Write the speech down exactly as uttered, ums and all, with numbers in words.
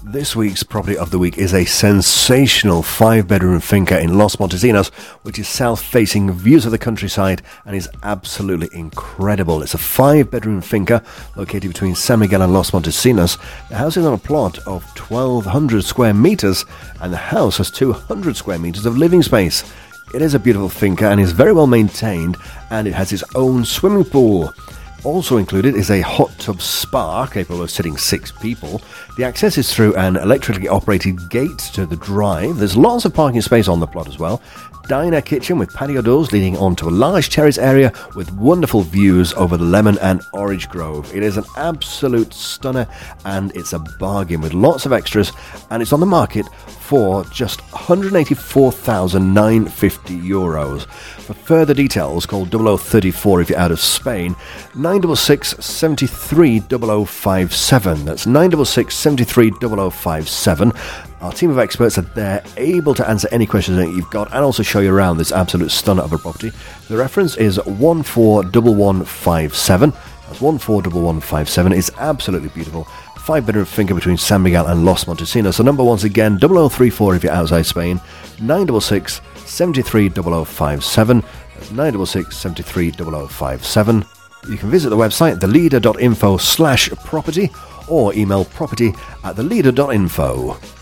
This week's property of the week is a sensational five-bedroom finca in Los Montesinos, which is south-facing, views of the countryside, and is absolutely incredible. It's a five-bedroom finca located between San Miguel and Los Montesinos. The house is on a plot of twelve hundred square meters, and the house has two hundred square meters of living space. It is a beautiful finca and is very well maintained, and it has its own swimming pool. Also included is a hot tub spa capable of sitting six people. The access is through an electrically operated gate to the drive. There's lots of parking space on the plot as well. Diner kitchen with patio doors leading onto a large terrace area with wonderful views over the lemon and orange grove. It is an absolute stunner and it's a bargain with lots of extras, and it's on the market for just one hundred eighty-four thousand nine hundred fifty euros. For further details, call double oh thirty-four if you're out of Spain, nine six six, seven three zero zero five seven. That's nine six six, seven three zero zero five seven. Our team of experts are there, able to answer any questions that you've got and also show you around this absolute stunner of a property. The reference is one four one one five seven. That's one four one one five seven. It's absolutely beautiful. Five-bedroom finca between San Miguel and Los Montesinos. So number once again, double oh three four if you're outside Spain, nine six six, seven three zero zero five seven. That's nine six six, seven three zero zero five seven. You can visit the website, the leader dot info slash property, or email property at the leader dot info.